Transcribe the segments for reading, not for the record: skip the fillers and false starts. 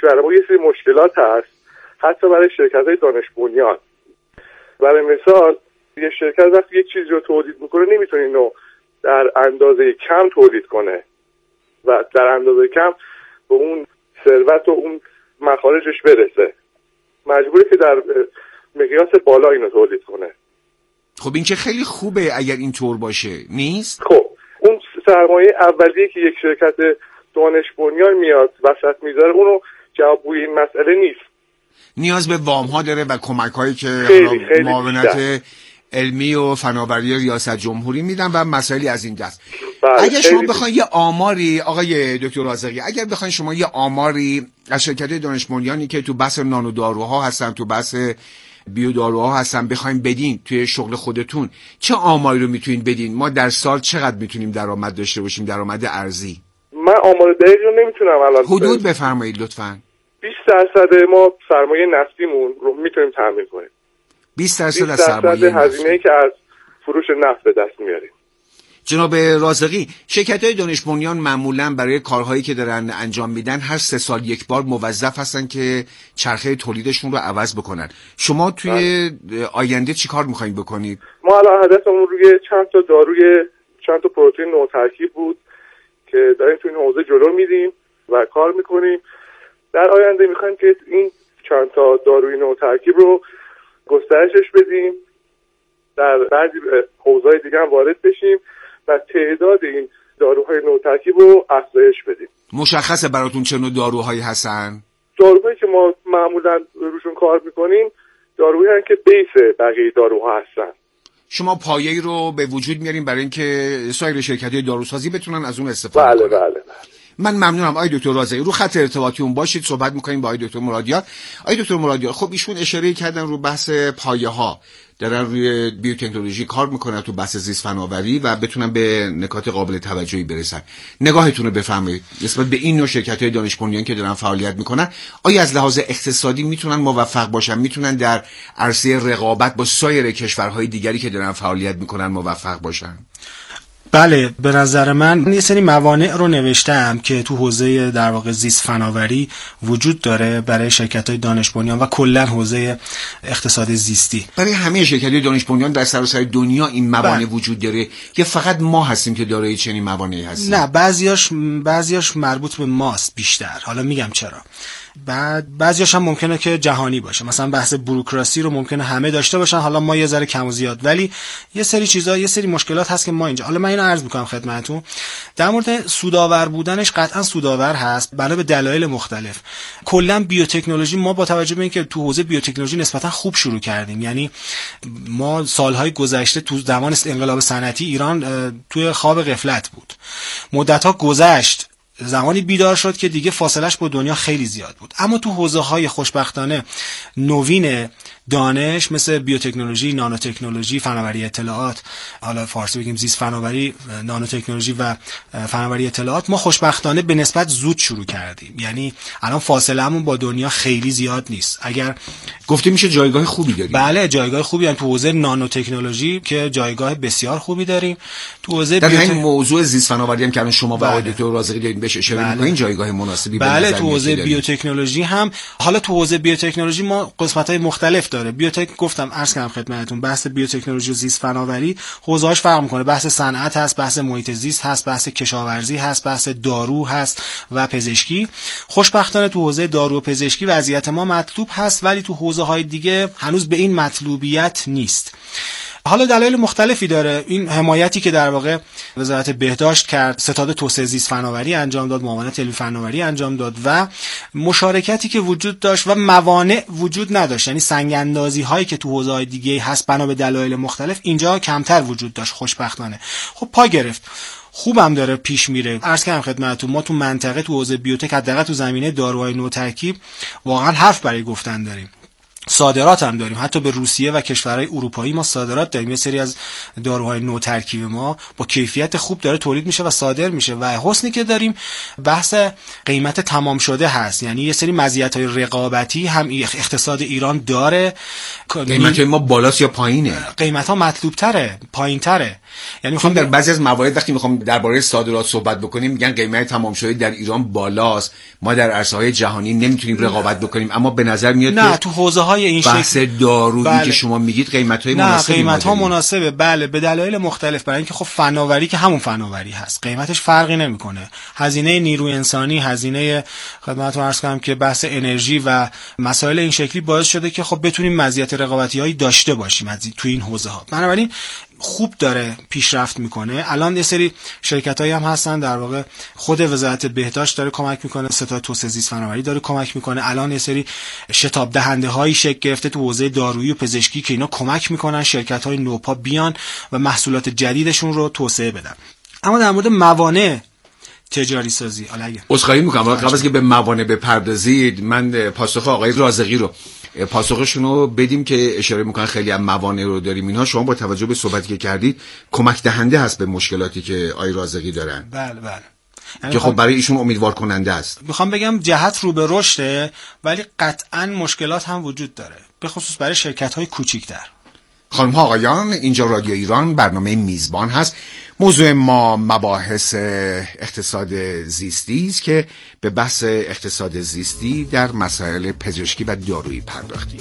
کشور ما یه سری مشکلات هست، حتی برای شرکت‌های دانش بنیان. برای مثال یه شرکت وقتی یک چیزی رو تولید میکنه نمیتونه اینو در اندازه کم تولید کنه و در اندازه کم به اون ثروت و اون مخارجش برسه، مجبوره که در مقیاس بالا اینو تولید کنه. خب این که خیلی خوبه اگر این طور باشه، نیست؟ خب اون سرمایه اولیه که یک شرکت دانش بنیان میاد وسط میذاره اونو جوابگوی این مسئله نیست. نیاز به وام ها داره و کمک هایی که معاونت علمی و فناوری ریاست جمهوری میدن و مسائلی از این دست. اگر شما بخواید یه آماری آقای دکتر رازقی، اگر بخواید شما یه آماری از شرکت‌های دانش بنیانی که تو بحث نانو داروها هستن، تو بحث بیو داروها هستن بخواید بدین توی شغل خودتون، چه آماری رو میتونید بدین؟ ما در سال چقدر میتونیم درآمد داشته باشیم، درآمد ارزی؟ من آمار دقیق رو نمیتونم الان. حدود بفرمایید لطفاً. 20% ما سرمایه نفتیمون رو میتونیم تامین کنیم. 20% از سرمایه هزینه‌ای که از فروش نفت به دست میاریم. جناب رازقی، شرکت‌های دانش بنیان معمولاً برای کارهایی که دارن انجام میدن هر 3 سال یک بار موظف هستن که چرخه تولیدشون رو عوض بکنن. شما توی آینده چی کار می‌خواید بکنید؟ ما الان هدفمون روی چند تا پروتئین نوترکیب بود که داریم تو این حوزه جلو میریم و کار میکنیم. در آینده میخوایم که این چند تا داروی نوترکیب رو گسترشش بدیم، در بعضی حوزه‌های دیگه هم وارد بشیم و تعداد این داروهای نوترکیب رو افزایش بدیم. مشخصه براتون چه نوع داروهایی هستن؟ داروهایی که ما معمولا روشون کار میکنیم داروهایی هستن که بیس بقیه داروها هستن. شما پایه‌ای رو به وجود میارین برای اینکه سایر شرکت‌های داروسازی بتونن از اون استفاده کنن. بله. من ممنونم آقای دکتر رازقی. رو خط ارتباطی اون باشید، صحبت می‌کنیم با آقای دکتر مرادیار. آقای دکتر مرادیار، خب ایشون اشاره کردن رو بحث پایه‌ها، دارن روی بیوتکنولوژی کار میکنن تو بحث زیست فناوری و بتونن به نکات قابل توجهی برسن. نگاهتون رو بفرمایید نسبت به این نوع شرکت‌های دانش بنیان که دارن فعالیت میکنن. آیا از لحاظ اقتصادی میتونن موفق باشن؟ میتونن در عرصه رقابت با سایر کشورهای دیگری که دارن فعالیت میکنن موفق باشن؟ بله، به نظر من یه سری موانع رو نوشتم که تو حوزه در واقع زیست فناوری وجود داره برای شرکت‌های دانش بنیان و کلا حوزه اقتصاد زیستی. برای همه شرکت‌های دانش بنیان در سراسر دنیا این موانع وجود داره که فقط ما هستیم که دارای چنین موانعی هستیم؟ نه، بعضیاش مربوط به ماست بیشتر. حالا میگم چرا. بعد بعضیاش هم ممکنه که جهانی باشه، مثلا بحث بوروکراسی رو ممکنه همه داشته باشن، حالا ما یه ذره کم و زیاد، ولی یه سری چیزا، یه سری مشکلات هست که ما اینجا، حالا من اینو عرض میکنم خدمتتون. در مورد سودآور بودنش قطعا سودآور هست بنا به دلایل مختلف. کلا بیوتکنولوژی، ما با توجه به اینکه تو حوزه بیوتکنولوژی نسبتا خوب شروع کردیم، یعنی ما سالهای گذشته تو زمان انقلاب صنعتی ایران توی خواب غفلت بود. مدت‌ها گذشت، زمانی بیدار شد که دیگه فاصلش با دنیا خیلی زیاد بود. اما تو حوزه‌های خوشبختانه نوین دانش مثل بیوتکنولوژی، نانوتکنولوژی، فناوری اطلاعات، حالا فارسی بگیم زیست فناوری، نانوتکنولوژی و فناوری اطلاعات، ما خوشبختانه به نسبت زود شروع کردیم. یعنی الان فاصله‌مون با دنیا خیلی زیاد نیست. اگر گفته میشه جایگاه خوبی داریم. بله، جایگاه خوبی هم تو حوزه نانوتکنولوژی که جایگاه بسیار خوبی داریم. تو حوزه در همین موضوع زیست فناوری هم که الان شما و آقای دکتر رازقی دارین بهش اشاره می‌کنین، جایگاه مناسبی به بله، تو حوزه بیوتکنولوژی هم. حالا تو حوزه بیوتکنولوژی ما قسمت‌های مختلف داره. گفتم عرض کردم خدمتتون، بحث بیوتکنولوژی و زیست فناوری حوزه‌اش فرق می‌کنه. بحث صنعت هست، بحث محیط زیست هست، بحث کشاورزی هست، بحث دارو هست و پزشکی. خوشبختانه تو حوزه دارو و پزشکی وضعیت ما مطلوب هست، ولی تو حوزه‌های دیگه هنوز به این مطلوبیت نیست. حالا دلایل مختلفی داره. این حمایتی که در واقع وزارت بهداشت کرد، ستاد توسعه زیست فناوری انجام داد، معاونت علمی فناوری انجام داد و مشارکتی که وجود داشت و موانع وجود نداشت، یعنی سنگ اندازی هایی که تو حوزه‌های دیگه هست بنا به دلایل مختلف اینجا کمتر وجود داشت خوشبختانه. خب پا گرفت، خوبم داره پیش میره. عرض کردم خدمتتون ما تو منطقه تو حوزه بیوتک حداقل تو زمینه داروهای نوترکیب واقعا حرف برای گفتن داریم. صادرات هم داریم، حتی به روسیه و کشورهای اروپایی ما صادرات داریم. یه سری از داروهای نوترکیب ما با کیفیت خوب داره تولید میشه و صادر میشه. و حسنی که داریم بحث قیمت تمام شده هست، یعنی یه سری مزیت‌های رقابتی هم اقتصاد ایران داره. قیمت ما بالاست یا پایینه؟ قیمت ها مطلوب تره، پایین تره. یعنی میخوام در بعضی از موارد وقتی میخوام درباره صادرات صحبت بکنیم میگن قیمت تمام شده در ایران بالاست، ما در عرصه‌های جهانی نمیتونیم رقابت بکنیم، اما به نظر میاد نه تو حوزه‌های این شکل بحث دارویی بله. که شما میگید قیمت‌های مناسبی نه قیمت‌ها مناسبه، بله، به دلایل مختلف. برای اینکه خب فناوری که همون فناوری هست، قیمتش فرقی نمیکنه. هزینه نیروی انسانی، هزینه خدمتتون عرض کنم که بحث انرژی و مسائل این شکلی باعث شده که خب بتونیم مزیت رقابتی‌هایی داشته باشیم تو این حوزه‌ها. بنابراین خوب داره پیشرفت میکنه. الان یه سری شرکتایی هم هستن، در واقع خود وزارت بهداشت داره کمک میکنه، ستاد توسعه زیست فناوری داره کمک میکنه. الان یه سری شتاب دهنده هایی شکل گرفته تو حوزه دارویی و پزشکی که اینا کمک میکنن شرکت‌های نوپا بیان و محصولات جدیدشون رو توسعه بدن. اما در مورد موانع تجاری سازی، عذرخواهی میکنم قبل از که به موانع بپردازید، من پاسخ آقای رازقی رو پاسخشون رو بدیم که اشاره میکنن خیلی هم موانع رو داریم. اینها شما با توجه به صحبتی که کردید کمک دهنده هست به مشکلاتی که آقای رازقی دارن. بله بله، که خب برای ایشون امیدوار کننده است. میخوام بگم جهت رو به رشده، ولی قطعا مشکلات هم وجود داره، به خصوص برای شرکت‌های کوچیک‌تر. خانم ها آقایان، اینجا رادیو ایران، برنامه میزبان هست. موضوع ما مباحث اقتصاد زیستی است که به بحث اقتصاد زیستی در مسائل پزشکی و دارویی پرداختیم.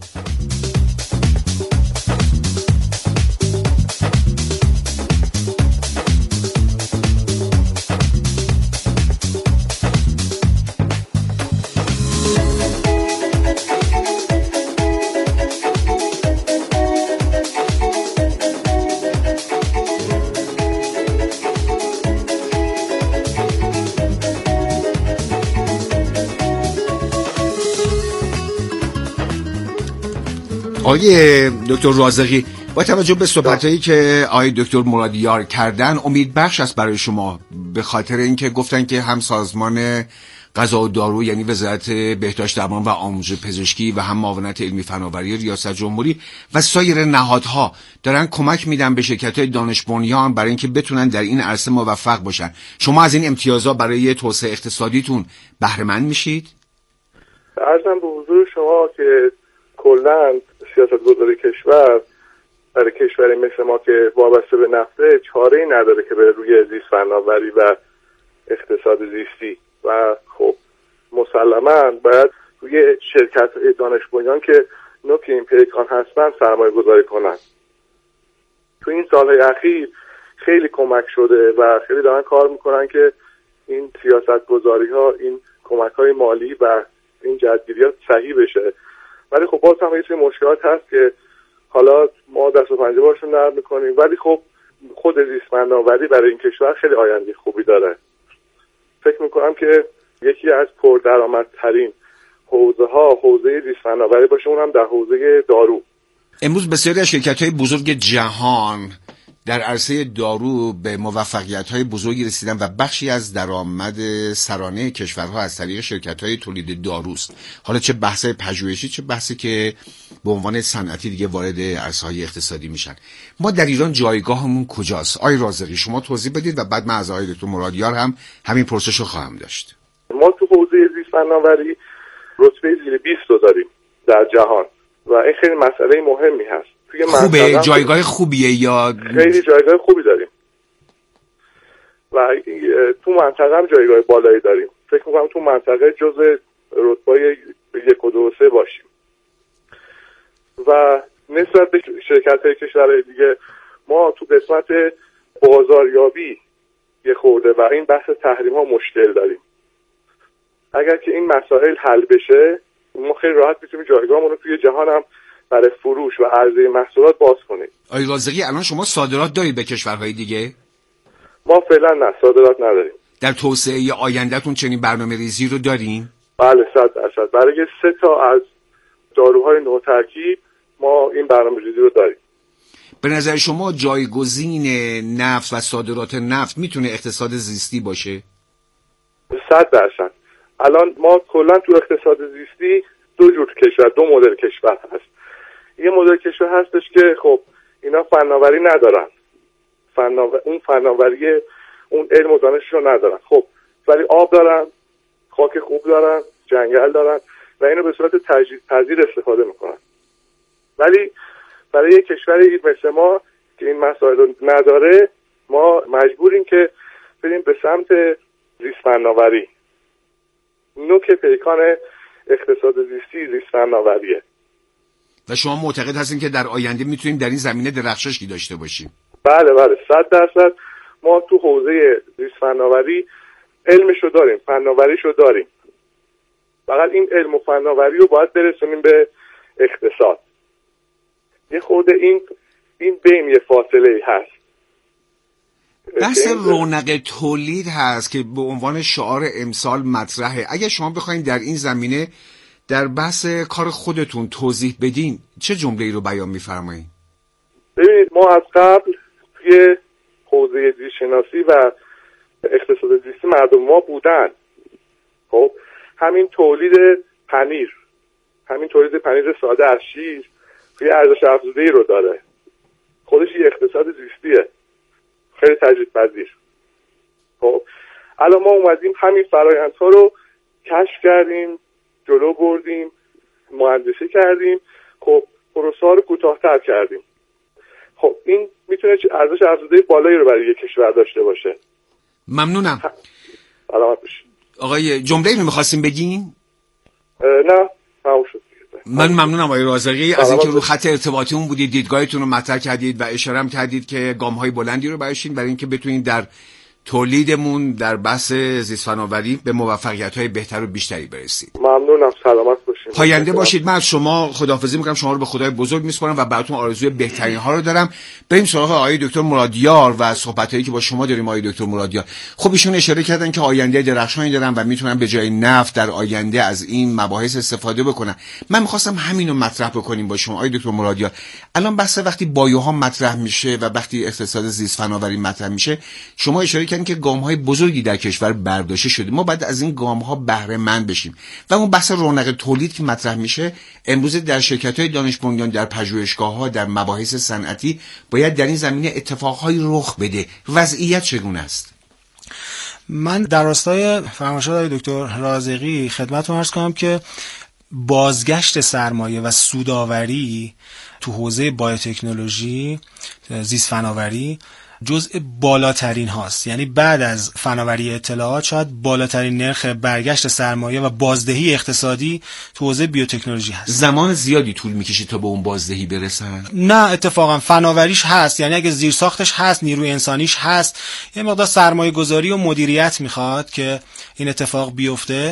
آقای دکتر رازقی، با توجه به صحبتایی که آقای دکتر مرادیار کردن، امیدبخش است برای شما، به خاطر اینکه گفتن که هم سازمان غذا و دارو یعنی وزارت بهداشت درمان و آموزش پزشکی و هم معاونت علمی فناوری ریاست جمهوری و سایر نهادها دارن کمک میدن به شرکت‌های دانش بنیان برای اینکه بتونن در این عرصه موفق باشن. شما از این امتیازات برای توسعه اقتصادیتون بهره مند میشید؟ عرضم به حضور شما که کلاً سیاستگذاری کشور برای کشوری مثل ما که وابسته به نفته چاره‌ای نداره که بره روی زیست فناوری و اقتصاد زیستی و خب مسلماً باید روی شرکت دانش بنیان که نوک این پیکان هستن سرمایه گذاری کنن. تو این سالهای اخیر خیلی کمک شده و خیلی دارن کار میکنن که این سیاست گذاری ها، این کمک های مالی و این جدگیریات صحیح بشه. ولی خب باز هم یه سری مشکلات هست که حالا ما دست و پنجه باشون نرم میکنیم، ولی خب خود زیست فناوری برای این کشور خیلی آینده خوبی داره. فکر میکنم که یکی از پردرآمدترین حوزه زیست فناوری باشه، اونم در حوزه دارو. امروز بسیاری از شرکت‌های بزرگ جهان در عرصه دارو به موفقیت‌های بزرگی رسیدن و بخشی از درآمد سرانه کشورها از طریق شرکت‌های تولید داروست. حالا چه بحث پژوهشی چه بحثی که به عنوان صنعتی دیگه وارد عرصه‌های اقتصادی میشن. ما در ایران جایگاهمون کجاست؟ آقای رازقی شما توضیح بدید و بعد من از آقای دکتر مرادیار هم همین پرسش رو خواهم داشت. ما تو حوزه زیست فناوری رتبه زیر 20 رو داریم در جهان و این خیلی مسئله مهمی هست. خوبه، جایگاه خوبیه یا خیلی جایگاه خوبی داریم و تو منطقه هم جایگاه بالایی داریم. فکر میکنم تو منطقه جزء رتبه 1 و 2 و 3 باشیم و نسبت به شرکت‌های کشورهای دیگه ما تو قسمت بازاریابی یه خورده و این بحث تحریم ها مشکل داریم. اگر که این مسائل حل بشه ما خیلی راحت میتونیم جایگاهمون رو توی جهان هم برای فروش و عرضه محصولات باز کنیم. آقای رازقی الان شما صادرات دارید به کشورهای دیگه؟ ما فعلا نه، صادرات نداریم. در توسعه آیندهتون چنین برنامه ریزی رو داریم؟ بله 100%. برای 3 تا از داروهای نوترکیب ما این برنامه ریزی رو داریم. به نظر شما جایگزین نفت و صادرات نفت میتونه اقتصاد زیستی باشه؟ 100%. الان ما کلا تو اقتصاد زیستی دو جور کشور، دو مدل کشور هست. یه مدل کشور هستش که خب اینا فناوری ندارن، اون فناوری اون علم و دانش رو ندارن، خب ولی آب دارن، خاک خوب دارن، جنگل دارن و اینو به صورت تجدیدپذیر استفاده میکنن. ولی برای یک کشوری مثل ما که این مسائل رو نداره، ما مجبوریم که بریم به سمت زیست فناوری. نوک پیکان اقتصاد زیستی زیست فناوریه. و شما معتقد هستین که در آینده میتونیم در این زمینه درخششی داشته باشیم؟ بله 100% ما تو حوزه زیست فناوری علمشو داریم، فناوریشو داریم. فقط این علم و فناوری رو باید برسونیم به اقتصاد. یه خورده این بین یه فاصله هست. بحث رونق تولید هست که به عنوان شعار امسال مطرحه. اگر شما بخواید در این زمینه در بحث کار خودتون توضیح بدین، چه جمله‌ای رو بیان می‌فرمایید؟ ببینید ما از قبل توی حوزه زیست شناسی و اقتصاد زیستی مردم ما بودن. خب همین تولید پنیر ساده از شیر یه ارزش افزوده‌ای رو داره، خودش یه اقتصاد زیستیه، خیلی تجدیدپذیر. خب الان ما اومدیم همین فرآیندها رو کشف کردیم، جلو بردیم، مهندسی کردیم، خب پروسه رو کوتاه‌تر کردیم. خب این میتونه ارزش افزوده بالایی رو برای یک کشور داشته باشه. ممنونم. سلامت باشید. آقای جمله‌ای رو می‌خواستیم بگین؟ نه تمام شد. من ممنونم آقای رازقی از اینکه رو خط ارتباطیمون بودید، دیدگاهتون رو مطرح کردید و اشاره هم کردید که گام‌های بلندی رو برایشین برای اینکه بتونید در تولیدمون در بحث زیست فناوری به موفقیت‌های بهتر و بیشتری برسید. ممنونم، سلامت باشید. پاینده باشید. من از شما خداحافظی می‌کنم، شما رو به خدای بزرگ می‌سپارم و براتون آرزوی بهترین ها رو دارم. بریم سراغ آقای دکتر مرادیار و صحبتایی که با شما داریم. آقای دکتر مرادیار خب ایشون اشاره کردن که آینده درخشانی دارن و میتونن به جای نفت در آینده از این مباحث استفاده بکنن. من می‌خواستم همین رو مطرح بکنیم با شما. آقای دکتر مرادیار، الان بحث وقتی بایوها مطرح میشه و وقتی اقتصاد زیست فناوری مطرح میشه، شما اشاره کردین که گام‌های بزرگی در کشور برداشته شده. ما باید از این گام‌ها بهره مند بشیم و اون بحث رونق تولید که مطرح میشه امروز در شرکت‌های دانش بنیان، در پژوهشگاه‌ها، در مباحث صنعتی باید در این زمینه اتفاق‌های رخ بده. وضعیت چگونه است؟ من در راستای فرمایشات دکتر رازقی خدمتتون عرض کنم که بازگشت سرمایه و سودآوری تو حوزه بایوتکنولوژی، زیست فناوری جزء بالاترین هاست. یعنی بعد از فناوری اطلاعات شاید بالاترین نرخ برگشت سرمایه و بازدهی اقتصادی تو حوزه بیوتکنولوژی هست. زمان زیادی طول میکشه تا به اون بازدهی برسن؟ نه، اتفاقا فناوریش هست. یعنی اگه زیرساختش هست، نیروی انسانیش هست، یه مقدار سرمایه گذاری و مدیریت میخواد که این اتفاق بیفته،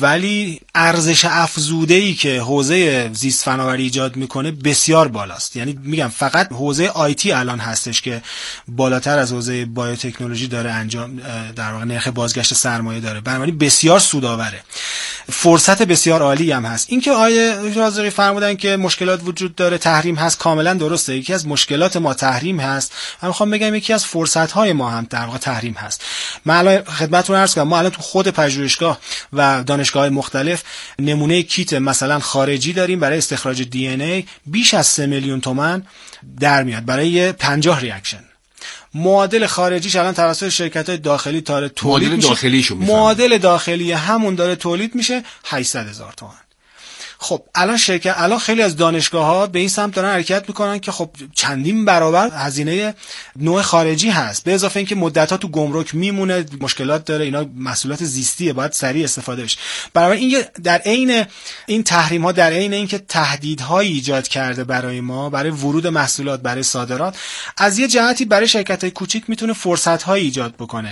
ولی ارزش افزوده‌ای که حوزه زیست فناوری ایجاد میکنه بسیار بالاست. یعنی میگم فقط حوزه آیتی الان هستش که بالاتر از حوزه بایوتکنولوژی داره انجام، در واقع نرخ بازگشت سرمایه داره، بنابراین بسیار سودآوره، فرصت بسیار عالی هم هست. اینکه آیه رازقی فرمودن که مشکلات وجود داره، تحریم هست، کاملا درسته. یکی از مشکلات ما تحریم هست. من میخوام بگم یکی از فرصت‌های ما هم در واقع تحریم هست. من الان خدمتتون عرض کنم، ما الان تو خود پژوهشگاه و دانشگاه‌های مختلف نمونه کیت مثلا خارجی داریم برای استخراج دی ان ای بیش از 3 میلیون تومان در میاد برای 50 ریاکشن. معادل خارجیش الان توسط شرکت‌های داخلی داره تولید میشه. معادل داخلی همون داره تولید میشه 800,000 تومان. خب الان خیلی از دانشگاه‌ها به این سمت دارن حرکت میکنن که خب چندین برابر هزینه نوع خارجی هست، به اضافه اینکه مدت‌ها تو گمرک میمونه، مشکلات داره، اینا محصولات زیستیه، باید سریع استفاده بشه. برای این در عین این تحریم‌ها، در عین اینکه تهدیدهایی ایجاد کرده برای ما برای ورود محصولات، برای صادرات، از یه جهتی برای شرکت‌های کوچیک میتونه فرصت‌هایی ایجاد بکنه.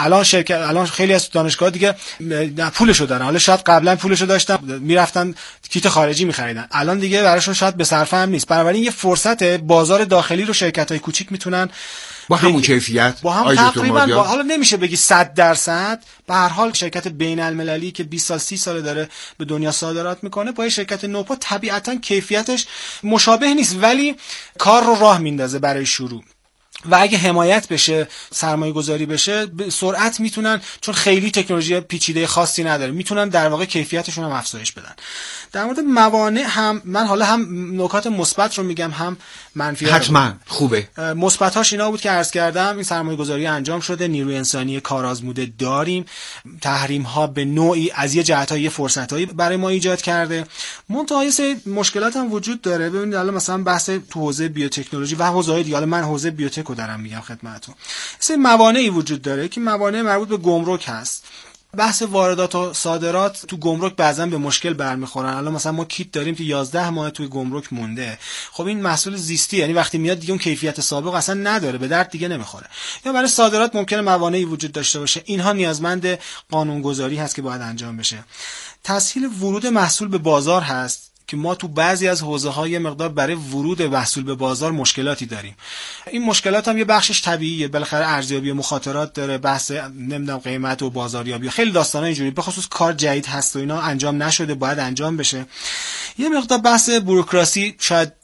الان خیلی از دانشگاه‌ها دیگه پولشو دارن. حالا شاید قبلا پولشو داشتن میرفتن کیت خارجی می‌خریدن، الان دیگه براشون شاید به صرفه هم نیست. بنابراین یه فرصت بازار داخلی رو شرکت‌های کوچیک میتونن با همون کیفیت، با هم تقریبا حالا نمیشه بگی 100%، به هر حال شرکت بین‌المللی که 20 سال 30 سال داره به دنیا صادرات میکنه با شرکت نوپا طبیعتاً کیفیتش مشابه نیست، ولی کار رو راه میندازه برای شروع. و اگه حمایت بشه، سرمایه گذاری بشه، به سرعت میتونن، چون خیلی تکنولوژی پیچیده خاصی نداره، میتونن در واقع کیفیتشون هم افزایش بدن. در مورد موانع هم من حالا هم نکات مثبت رو میگم هم منفی ها. حتما خوبه. مثبتاش اینا بود که عرض کردم، این سرمایه گذاری انجام شده، نیروی انسانی کارآزموده داریم، تحریم ها به نوعی از یه جهت‌های فرصتایی برای ما ایجاد کرده. منتها یه مشکلات هم وجود داره. ببینید الان مثلا بحث تو حوزه بیوتکنولوژی و حوزه‌های دیگه، حالا من حوزه بیوتک رو دارم میگم خدمتتون، یه موانعی وجود داره که موانع مربوط به گمرک هست. بحث واردات و صادرات تو گمرک بعضا به مشکل برمیخورن. الان مثلا ما کیت داریم که 11 ماه توی گمرک مونده. خب این محصول زیستی، یعنی وقتی میاد دیگه اون کیفیت سابق اصلا نداره، به درد دیگه نمیخوره. یا برای صادرات ممکنه موانعی وجود داشته باشه. اینها نیازمند قانونگذاری هست که باید انجام بشه. تسهیل ورود محصول به بازار هست که ما تو بعضی از حوزه‌ها یه مقدار برای ورود محصول به بازار مشکلاتی داریم. این مشکلات هم یه بخشش طبیعیه، بالاخره ارزیابی مخاطرات داره، بحث نمیدونم قیمت و بازاریابی، خیلی داستانا اینجوری، به خصوص کار جدید هست و اینا انجام نشده، باید انجام بشه. یه مقدار بحث بوروکراسی شاید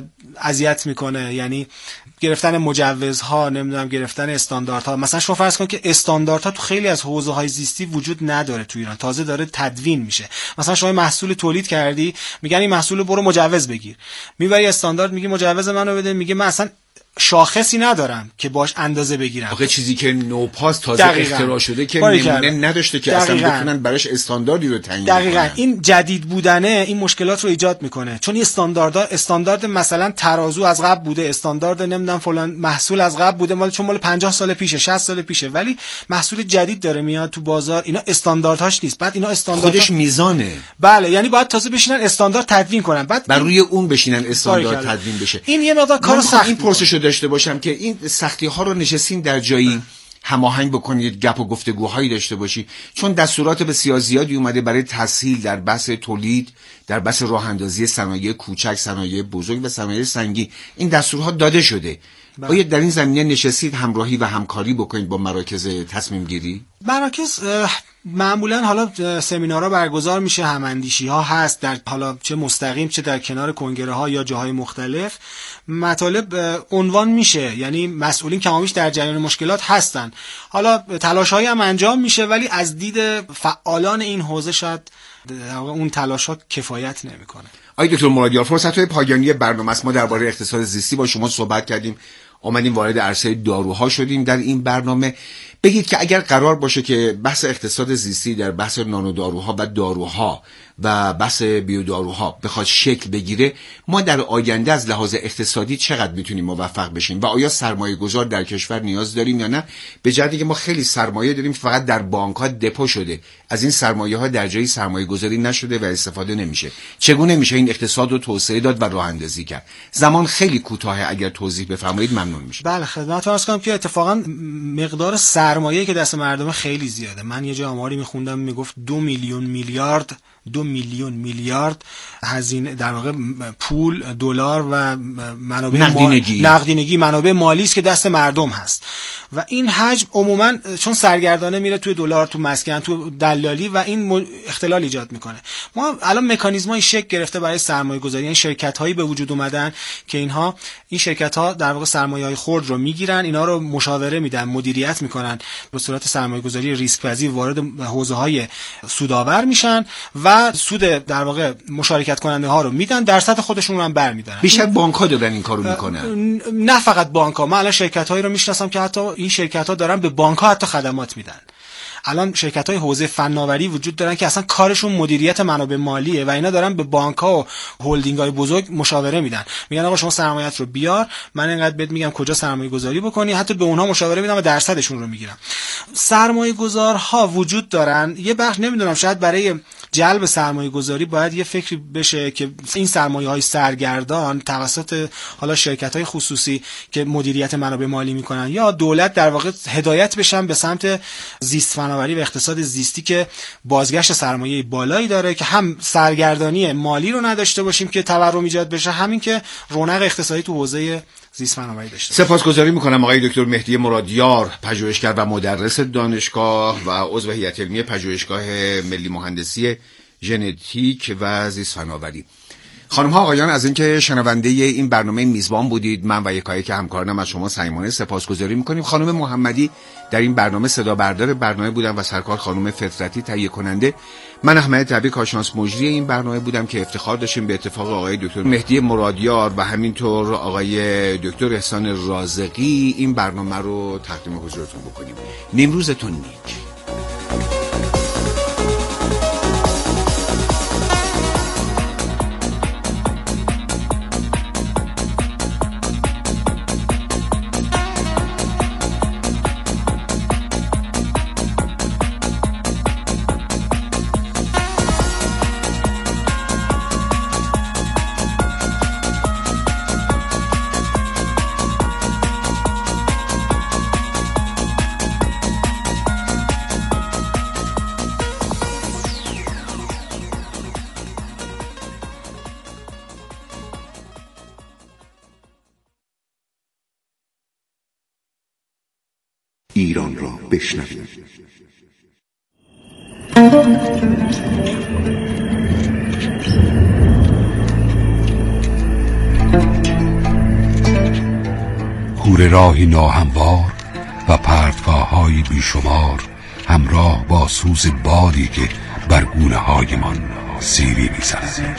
اذیت میکنه، یعنی گرفتن مجوزها، نمیدونم گرفتن استانداردها. مثلا شما فرض کن که استانداردها تو خیلی از حوزه‌های زیستی وجود نداره تو ایران، تازه داره تدوین میشه. مثلا شما محصول تولید کردی، میگن این محصول برو مجوز بگیر، میبری استاندارد میگی مجوز منو بده، میگه من اصلا شاخصی ندارم که باش اندازه بگیرم. آخه چیزی که نوپاس تازه اختراع شده که نمونه نداشته که اصلا بتونن براش استانداردی رو تعیین کنن. دقیقاً این جدید بودنه این مشکلات رو ایجاد میکنه، چون این استاندارد مثلا ترازو از قبل بوده، استاندارد نمیدونم فلان محصول از قبل بوده، چون مال 50 سال پیشه، 60 سال پیشه، ولی محصول جدید داره میاد تو بازار، اینا استانداردهاش نیست. بعد اینا استاندارد خودش میزانه. بله، یعنی باید تازه بشینن استاندارد تدوین کنن، بعد بر روی اون بشینن استاندارد تدوین بشه. این یه مقدار کار سخت. این پروسه داشته باشم که این سختی ها رو نشستین در جایی هماهنگ بکنید، گپ و گفتگوهایی داشته باشی، چون دستورات بسیار زیادی اومده برای تسهیل در بحث تولید، در بحث راه اندازی صنایع کوچک، صنایع بزرگ و صنایع سنگی. این دستورها داده شده. باید در این زمینه نشستید همراهی و همکاری بکنید با مراکز تصمیم گیری؟ مراکز معمولا حالا سمینارها برگزار میشه، هماندیشی ها هست، در حالا چه مستقیم چه در کنار کنگره ها یا جاهای مختلف مطالب عنوان میشه، یعنی مسئولین کمامیش در جریان مشکلات هستن. حالا تلاش هایی هم انجام میشه، ولی از دید فعالان این حوزه شاید اون تلاش ها کفایت نمیکنه. آقای دکتر مرادیار، فرصت‌های پایانی برنامه است. ما درباره اقتصاد زیستی با شما صحبت کردیم، اومدیم وارد عرصه داروها شدیم در این برنامه. بگید که اگر قرار باشه که بحث اقتصاد زیستی در بحث نانوداروها و داروها و بحث بیوداروها بخواد شکل بگیره، ما در آینده از لحاظ اقتصادی چقدر میتونیم موفق بشیم و آیا سرمایه گذار در کشور نیاز داریم یا نه؟ به جهتی که ما خیلی سرمایه داریم فقط در بانک ها دپو شده، از این سرمایه ها در جایی سرمایه گذاری نشده و استفاده نمیشه. چگونه میشه این اقتصاد رو توسعه داد و راه اندازی کرد؟ زمان خیلی کوتاهه، اگر توضیح بفرمایید ممنون میشه. بله، خدمتتون عرض کنم که اتفاقا مقدار سرمایه‌ای که دست مردم خیلی زیاده. من یه جا آماری میخوندم میگفت 2 میلیون میلیارد هزینه، در واقع پول، دلار و منابع نقدینگی منابع مالی است که دست مردم هست و این حجم عموما چون سرگردانه میره توی دلار، تو مسکن، تو دلالی و این اختلال ایجاد میکنه. ما الان مکانیزمای شکل گرفته برای سرمایه گذاری، یعنی شرکت هایی به وجود اومدن که این شرکت ها در واقع سرمایه های خرد رو میگیرن، اینا رو مشاوره میدن، مدیریت میکنن، به صورت سرمایه گذاری ریسک پذیر وارد حوزه های سودآور میشن و سود در واقع مشارکت کننده ها رو میدن، درصد خودشون رو هم برمیدارن. بیشتر بانک ها دارن این کارو میکنن، نه فقط بانک ها. من الان شرکت هایی رو میشناسم که حتی این شرکت ها دارن به بانک ها حتی خدمات میدن. الان شرکت های حوزه فناوری وجود دارن که اصلا کارشون مدیریت منابع مالیه و اینا دارن به بانک ها و هلدینگ های بزرگ مشاوره میدن، میگن آقا شما سرمایه‌ات رو بیار، من اینقدر بهت میگم کجا سرمایه گذاری بکنی، حتی به اونها مشاوره میدم و درصدشون رو میگیرم. سرمایه گذارها وجود دارن. یه بخش نمیدونم شاید برای جلب سرمایه گذاری باید یه فکری بشه که این سرمایه های سرگردان توسط حالا شرکت های خصوصی که مدیریت منابع مالی میکنن یا دولت در واقع هدایت بشن به سمت زیست فناوری و اقتصاد زیستی که بازگشت سرمایه بالایی داره، که هم سرگردانی مالی رو نداشته باشیم که تورم ایجاد بشه، همین که رونق اقتصادی تو حوزه زیست فناوری داشته. سپاسگزاری میکنم آقای دکتر مهدی مرادیار، پژوهشگر و مدرس دانشگاه و عضو هیئت علمی پژوهشگاه ملی مهندسی ژنتیک و زیست فناوری. خانم ها آقایان، از اینکه شنونده این برنامه میزبان بودید، من و یکایک همکارانم از شما صمیمانه سپاسگزاری میکنیم. خانم محمدی در این برنامه صدا بردار برنامه بودن و سرکار خانم فطرتی تهیه کننده. من احمد طبی کارشناس مجری این برنامه بودم که افتخار داشتیم به اتفاق آقای دکتر مهدی مرادیار و همینطور آقای دکتر احسان رازقی این برنامه رو تقدیم حضورتون بکنیم. نیمروزتون نیک. ایران را بشنوید. کوره راهی ناهموار و پرتگاه‌های بیشمار همراه با سوز بادی که بر گونه هایمان سیری می‌زند.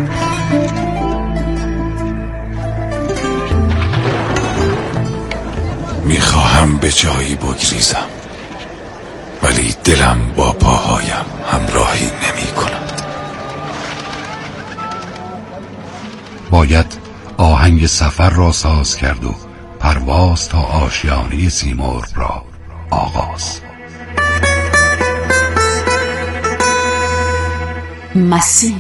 میخواهم به جایی بگریزم ولی دلم با پاهایم همراهی نمی کند. باید آهنگ سفر را ساز کرد و پرواز تا آشیانه سیمرغ را آغاز. مسیر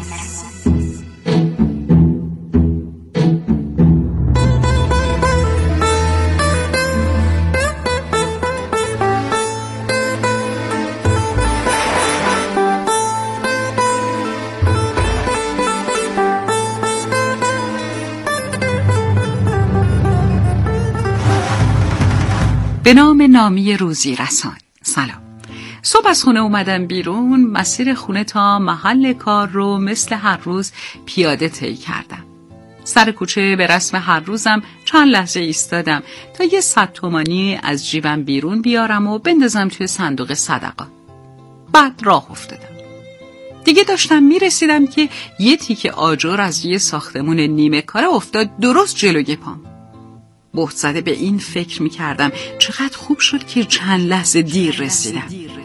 به نام نامی روزی رسان. سلام. صبح از خونه اومدم بیرون، مسیر خونه تا محل کار رو مثل هر روز پیاده طی کردم. سر کوچه به رسم هر روزم چند لحظه ایستادم تا یه 100 تومانی از جیبم بیرون بیارم و بندازم توی صندوق صدقات. بعد راه افتادم. دیگه داشتم میرسیدم که یه تیکه آجر از یه ساختمون نیمه کاره افتاد درست جلوی پام. بهت زده به این فکر میکردم چقدر خوب شد که چند لحظه دیر رسیدم.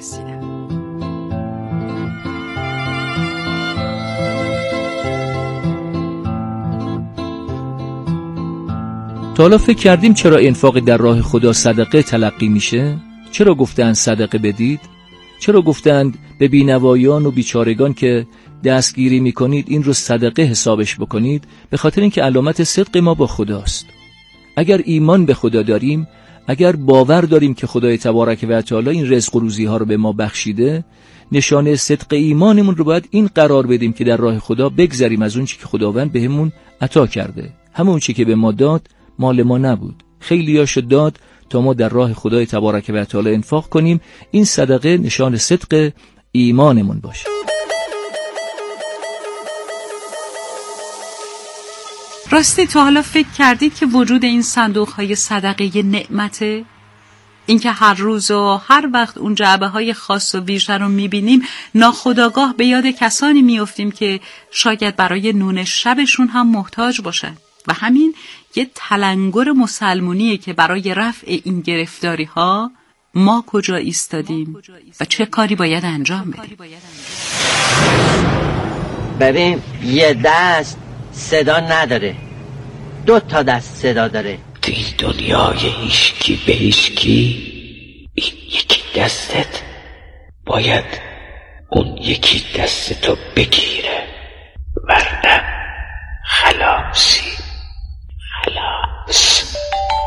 تا حالا فکر کردیم چرا انفاق در راه خدا صدقه تلقی میشه؟ چرا گفتند صدقه بدید؟ چرا گفتند به بینوایان و بیچارگان که دستگیری میکنید این رو صدقه حسابش بکنید؟ به خاطر اینکه علامت صدق ما با خداست. اگر ایمان به خدا داریم، اگر باور داریم که خدای تبارک و تعالی این رزق و روزی ها رو به ما بخشیده، نشانه صدق ایمانمون رو باید این قرار بدیم که در راه خدا بگذریم از اون چی که خداوند بهمون عطا کرده. همون چی که به ما داد مال ما نبود، خیلیاشو داد تا ما در راه خدای تبارک و تعالی انفاق کنیم. این صدقه نشان صدق ایمانمون باشه. راستی تا حالا فکر کردید که وجود این صندوق‌های صدقه نعمته؟ اینکه هر روز و هر وقت اون جعبه‌های خاص و ویژه رو می‌بینیم ناخودآگاه به یاد کسانی می‌افتیم که شاید برای نون شبشون هم محتاج باشن و همین یه تلنگر مسلمونیه که برای رفع این گرفتاری‌ها ما کجا ایستادیم و چه کاری باید انجام بدیم. ببین یه دست صدا نداره، 2 تا دست صدا داره. تو این دنیای هیچکی به هیچکی این یکی دستت باید اون یکی دستتو بگیره، ورنه خلاصی. خلاص.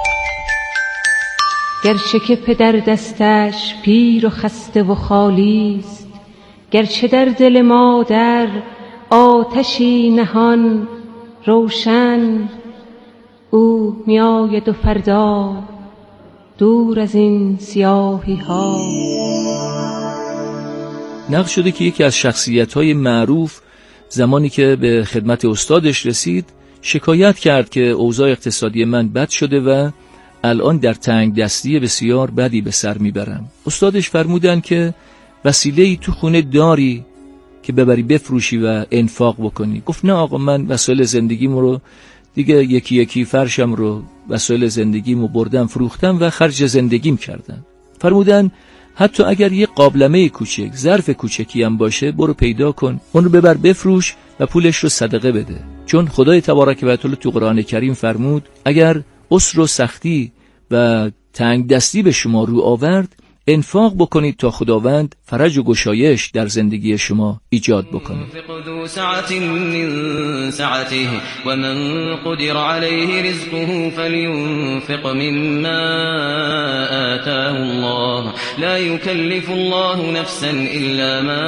گرچه که پدر دستش پیر و خسته و خالیست، گرچه در دل مادر آتشی نهان روشن، او میآید و فردا دور از این سیاهی ها. نقل شده که یکی از شخصیت‌های معروف زمانی که به خدمت استادش رسید شکایت کرد که اوضاع اقتصادی من بد شده و الان در تنگ دستی بسیار بدی به سر میبرم. استادش فرمودن که وسیله‌ای تو خونه داری که ببری بفروشی و انفاق بکنی؟ گفت نه آقا، من وسایل زندگیم رو دیگه یکی یکی فرشم رو وسایل زندگیمو بردم فروختم و خرج زندگیم کردم. فرمودن حتی اگر یه قابلمه کوچک، ظرف کوچکی هم باشه، برو پیدا کن، اون رو ببر بفروش و پولش رو صدقه بده. چون خدای تبارک و تعالی تو قرآن کریم فرمود اگر عسر و سختی و تنگ دستی به شما رو آورد، انفاق بکنید تا خداوند فرج و گشایش در زندگی شما ایجاد بکنه. ذو سعة من سعته ومن قدر عليه رزقه فلينفق مما آتاه الله لا يكلف الله نفسا إلا ما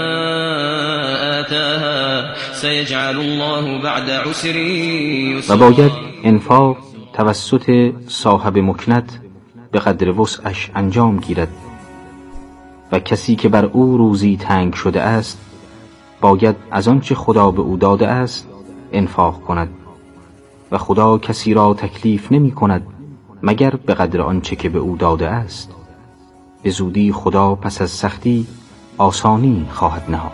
آتاها سيجعل الله بعد عسر يسرا. و باید انفاق توسط صاحب مکنت به قدر وسعش انجام گیرد و کسی که بر او روزی تنگ شده است باید از آنچه خدا به او داده است انفاق کند و خدا کسی را تکلیف نمی کند مگر به قدر آنچه که به او داده است. به زودی خدا پس از سختی آسانی خواهد نهاد.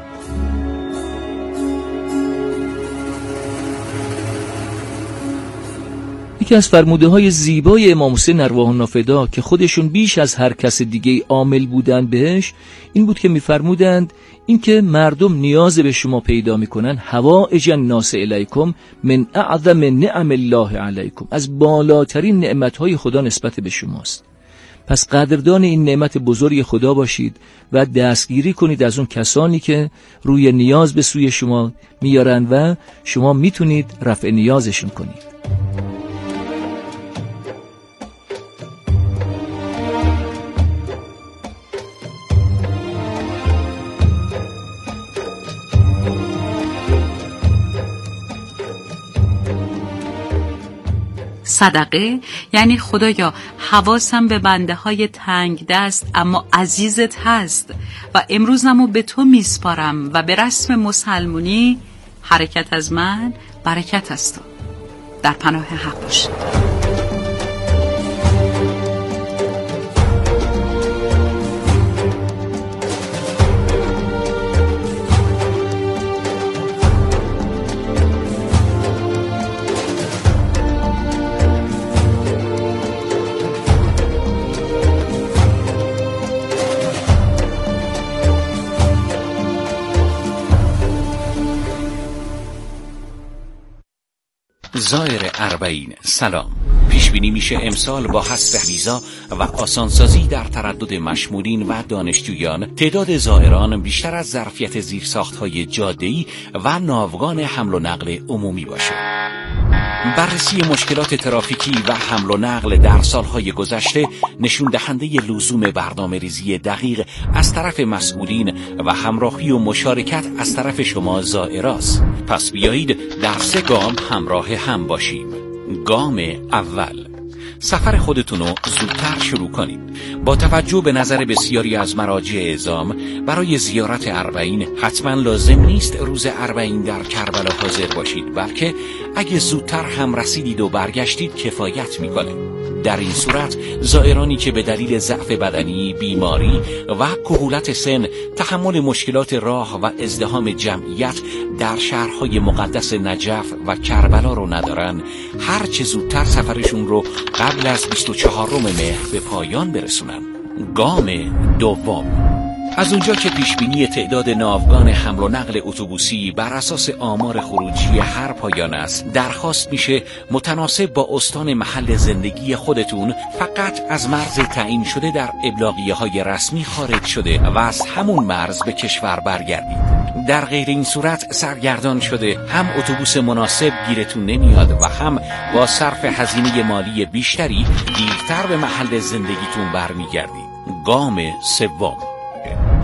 یکی از فرموده های زیبای امام حسین ارواح النافدا که خودشون بیش از هر کس دیگه عامل بودن بهش این بود که میفرمودند این که مردم نیاز به شما پیدا میکنن حوائج الناس الیکم من اعظم نعم الله علیکم، از بالاترین نعمتهای خدا نسبت به شماست. پس قدردان این نعمت بزرگ خدا باشید و دستگیری کنید از اون کسانی که روی نیاز به سوی شما میارن و شما میتونید رفع نیازشون کنید. صدقه یعنی خدایا حواسم به بنده های تنگ دست اما عزیزت هست و امروزمو به تو میسپارم و به رسم مسلمونی حرکت از من برکت از تو. در پناه حق باش. زائر اربعین سلام. پیش بینی میشه امسال با حذف ویزا و آسانسازی در تردد مشمولین و دانشجویان تعداد زائران بیشتر از ظرفیت زیرساخت‌های جاده‌ای و ناوگان حمل و نقل عمومی باشه. بررسی مشکلات ترافیکی و حمل و نقل در سالهای گذشته نشون دهنده لزوم برنامه‌ریزی دقیق از طرف مسئولین و همراهی و مشارکت از طرف شما زائراست. پس بیایید در 3 گام همراه هم باشیم. گام اول، سفر خودتون رو زودتر شروع کنید. با توجه به نظر بسیاری از مراجع اعزام برای زیارت اربعین حتما لازم نیست روز اربعین در کربلا حاضر باشید، بلکه اگه زودتر هم رسیدید و برگشتید کفایت میکنه. در این صورت زائرانی که به دلیل ضعف بدنی، بیماری و کهولت سن تحمل مشکلات راه و ازدحام جمعیت در شهرهای مقدس نجف و کربلا رو ندارن، هر چه زودتر سفرشون رو قبل از 24 مهر به پایان برسونن. گام دوم، از اونجا که پیشبینی تعداد ناوگان حمل و نقل اتوبوسی بر اساس آمار خروجی هر پایان است، درخواست میشه متناسب با استان محل زندگی خودتون فقط از مرز تعیین شده در ابلاغیه‌های رسمی خارج شده و از همون مرز به کشور برگردید. در غیر این صورت سرگردان شده هم اتوبوس مناسب گیرتون نمیاد و هم با صرف هزینه مالی بیشتری دیرتر به محل زندگیتون برمیگردید. گام سوم،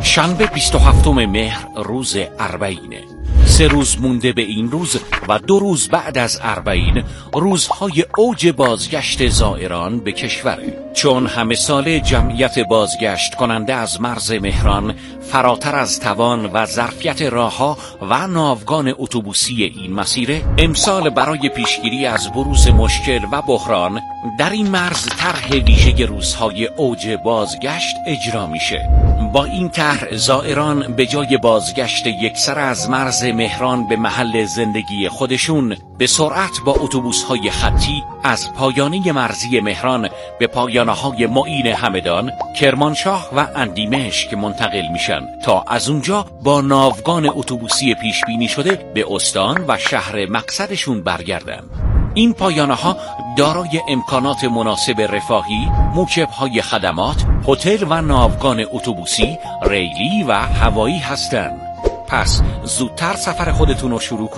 شنبه 27 مهر روز اربعینه. 3 روز مونده به این روز و 2 روز بعد از اربعین روزهای اوج بازگشت زائران به کشوره. چون همه ساله جمعیت بازگشت کننده از مرز مهران فراتر از توان و ظرفیت راهها و ناوگان اتوبوسی این مسیره، امسال برای پیشگیری از بروز مشکل و بحران در این مرز طرح ویژه روزهای اوج بازگشت اجرا میشه. با این طرح زائران به جای بازگشت یکسره از مرز مهران به محل زندگی خودشون به سرعت با اتوبوس‌های خطی از پایانه مرزی مهران به پایانه‌های معین همدان، کرمانشاه و اندیمشک منتقل میشن تا از اونجا با ناوگان اتوبوسی پیش بینی شده به استان و شهر مقصدشون برگردن. این پایانه‌ها دارای امکانات مناسب رفاهی، موکب‌های خدمات، هتل و ناوگان اتوبوسی، ریلی و هوایی هستند. پس زودتر سفر خودتون رو شروع کنید